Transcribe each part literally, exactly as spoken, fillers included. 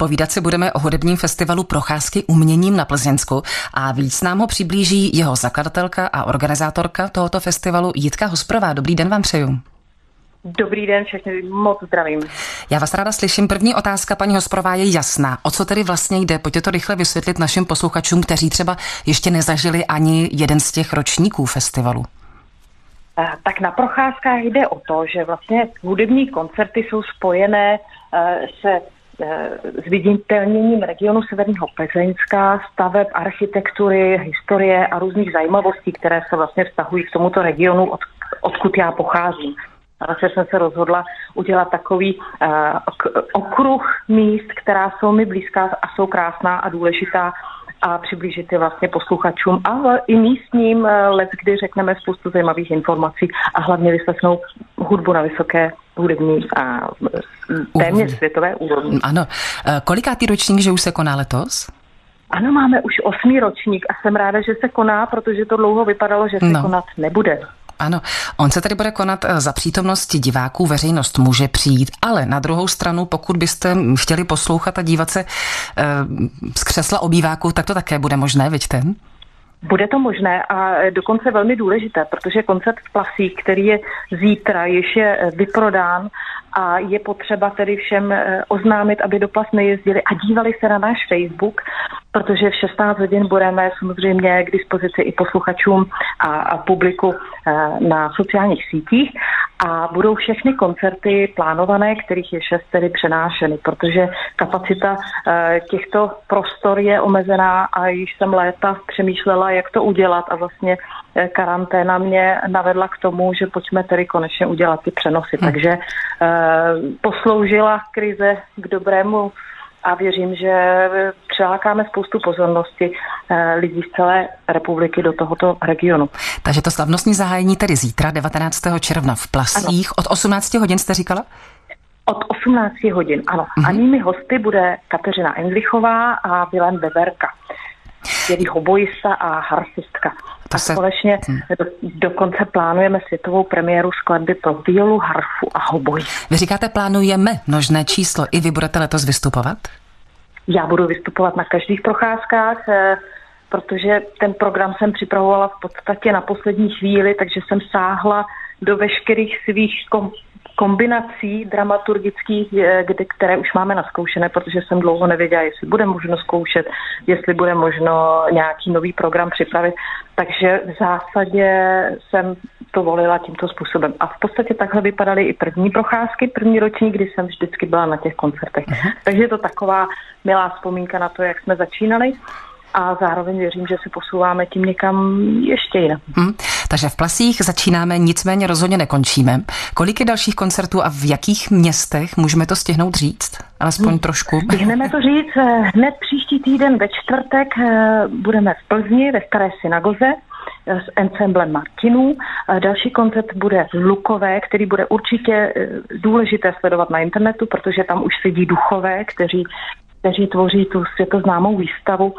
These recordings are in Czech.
Povídat si budeme o hudebním festivalu Procházky uměním na Plzeňsku a víc nám ho přiblíží jeho zakladatelka a organizátorka tohoto festivalu Jitka Hosprová. Dobrý den vám přeju. Dobrý den, všechny moc zdravím. Já vás ráda slyším. První otázka, paní Hosprová, je jasná. O co tedy vlastně jde? Pojďte to rychle vysvětlit našim posluchačům, kteří třeba ještě nezažili ani jeden z těch ročníků festivalu. Tak na Procházkách jde o to, že vlastně hudební koncerty jsou spojené se zviditelněním regionu Severního Plzeňska, staveb, architektury, historie a různých zajímavostí, které se vlastně vztahují k tomuto regionu, od, odkud já pocházím. A vlastně jsem se rozhodla udělat takový uh, okruh míst, která jsou mi blízká a jsou krásná a důležitá, a přiblížit je vlastně posluchačům a i místním let, kdy řekneme spoustu zajímavých informací a hlavně vyslechnou hudbu na vysoké hudební a téměř světové úrovni. Ano. Kolikátý ročník, že už se koná letos? Ano, máme už osmý ročník a jsem ráda, že se koná, protože to dlouho vypadalo, že se no. konat nebude. Ano, on se tady bude konat za přítomnosti diváků, veřejnost může přijít, ale na druhou stranu, pokud byste chtěli poslouchat a dívat se e, z křesla obýváků, tak to také bude možné, vidíte? Bude to možné a dokonce velmi důležité, protože koncert v Plasích, který je zítra, již je vyprodán a je potřeba tedy všem oznámit, aby do Plas nejezdili a dívali se na náš Facebook, protože v šestnáct hodin budeme samozřejmě k dispozici i posluchačům a, a publiku na sociálních sítích a budou všechny koncerty plánované, kterých je šest tedy přenášeny, protože kapacita těchto prostor je omezená a již jsem léta přemýšlela, jak to udělat a vlastně karanténa mě navedla k tomu, že pojďme tedy konečně udělat ty přenosy. Hmm. Takže posloužila krize k dobrému a věřím, že přilákáme spoustu pozornosti lidí z celé republiky do tohoto regionu. Takže to slavnostní zahájení tedy zítra, devatenáctého června v Plasích. Ano. Od osmnácti hodin jste říkala? Od osmnácti hodin, ano. Mm-hmm. A mými hosty bude Kateřina Englichová a Vilém Beberka. Je hobojista a harfistka. A se... společně do, dokonce plánujeme světovou premiéru skladby pro violu, harfu a hoboj. Vy říkáte plánujeme množné číslo. I vy budete letos vystupovat? Já budu vystupovat na každých procházkách, protože ten program jsem připravovala v podstatě na poslední chvíli, takže jsem sáhla do veškerých svých kom- kombinací dramaturgických, které už máme naskoušené, protože jsem dlouho nevěděla, jestli bude možno zkoušet, jestli bude možno nějaký nový program připravit. Takže v zásadě jsem to volila tímto způsobem. A v podstatě takhle vypadaly i první procházky, první ročník, kdy jsem vždycky byla na těch koncertech. Uh-huh. Takže je to taková milá vzpomínka na to, jak jsme začínali. A zároveň věřím, že se posouváme tím někam ještě jinak. Hmm, takže v Plasích začínáme, nicméně rozhodně nekončíme. Kolik je dalších koncertů a v jakých městech můžeme to stihnout říct? Alespoň hmm. trošku. Stihneme to říct. Hned příští týden ve čtvrtek budeme v Plzni ve Staré synagoze s ensemblem Martinů. Další koncert bude v Lukové, který bude určitě důležité sledovat na internetu, protože tam už sedí duchové, kteří kteří tvoří tu světoznámou výstavu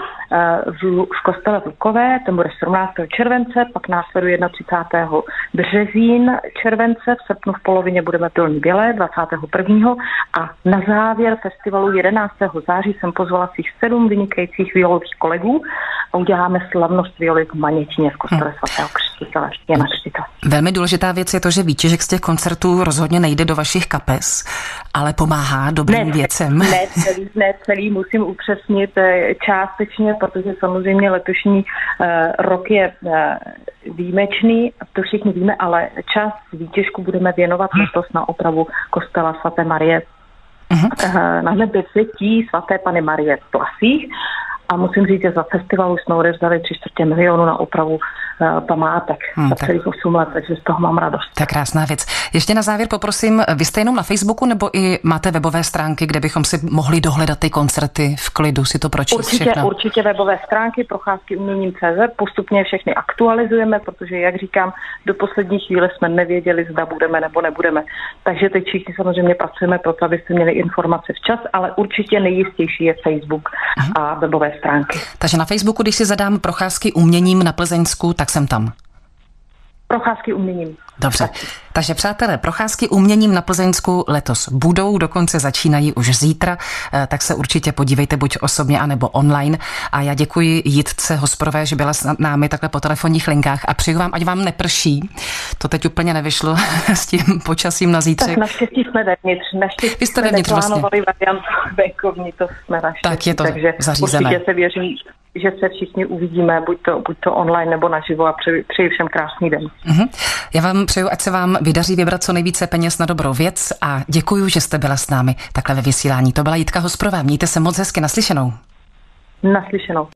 v, v kostele v Lukové, ten bude sedmnáctého července, pak následuje třicátého prvního březín července, v srpnu v polovině budeme v Dolní Bělé, dvacátého prvního a na závěr festivalu jedenáctého září jsem pozvala svých sedm vynikajících violových kolegů a uděláme slavnost violy v Manětíně v kostele hmm. svatého Křtitele. Jana Křtitele. Velmi důležitá věc je to, že výtěžek z těch koncertů rozhodně nejde do vašich kapes, ale pomáhá dobrým ne, věcem. Ne, celý, ne, celý musím upřesnit částečně, protože samozřejmě letošní uh, rok je uh, výjimečný, to všichni víme, ale část výtěžku budeme věnovat letos na opravu kostela svaté Marie uh-huh. uh, na nebesvětí svaté Panny Marie v Plasích. A musím říct, že za festivalu jsme odevzdali tři čtvrtě milionu na opravu uh, památek hmm, za celých osm let, takže z toho mám radost. To je krásná věc. Ještě na závěr poprosím, vy jste jenom na Facebooku nebo i máte webové stránky, kde bychom si mohli dohledat ty koncerty v klidu, si to pročíst určitě, všechno? Určitě webové stránky procházky uměním tečka cé zet, postupně všechny aktualizujeme, protože, jak říkám, do poslední chvíle jsme nevěděli, zda budeme nebo nebudeme. Takže teď všichni samozřejmě pracujeme pro to, abyste měli informace včas, ale určitě nejistější je Facebook uh-huh. a webové stránky. Takže na Facebooku, když si zadám procházky uměním na Plzeňsku, tak jsem tam. procházky uměním. Dobře, takže přátelé, procházky uměním na Plzeňsku letos budou, dokonce začínají už zítra, tak se určitě podívejte buď osobně, anebo online. A já děkuji Jitce Hosprové, že byla s námi takhle po telefonních linkách a přeju vám, ať vám neprší. To teď úplně nevyšlo s tím počasím na zítřek. Tak naštěstí jsme vevnitř, naštěstí jsme neplánovali variantu venkovní, to jsme naštěstí. Tak je to takže zařízené. Určitě se věřím, že se všichni uvidíme, buď to, buď to online nebo naživo a přeji, přeji všem krásný den. Mm-hmm. Já vám přeju, ať se vám vydaří vybrat co nejvíce peněz na dobrou věc a děkuju, že jste byla s námi takhle ve vysílání. To byla Jitka Hosprová. Mějte se moc hezky, naslyšenou. Naslyšenou.